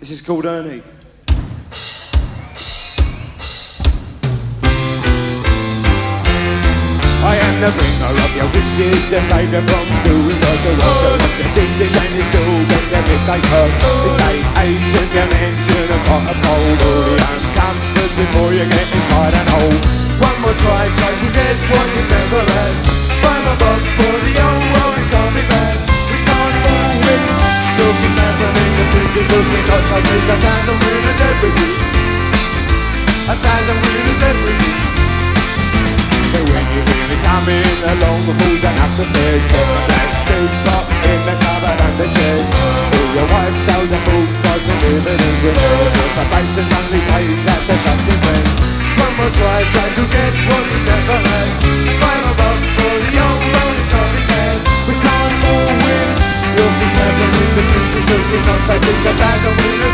This is called Ernie. I am the bringer of your wishes, the saviour from doing all the washer of your dishes, and you still get your midday hurt. Estate agent, you mention a pot of gold. All the uncomforts before you get inside and old. One more try to get what you never had. Climb above for the old world, it can't be bad. We can't all win. Look, it's happening, the future's looking us. I think 1,000 winners every week. 1,000 winners every week. So when you hear it coming along the halls and up the stairs, get the black teapot in the cupboard and the chairs. All your wife's tales are full price and dividends. With the patience only pays out to trusted friends. One more try to get what we never had. Climb above for the old lonely coming man. We can't all win. Look, it's happening, the future's looking on, so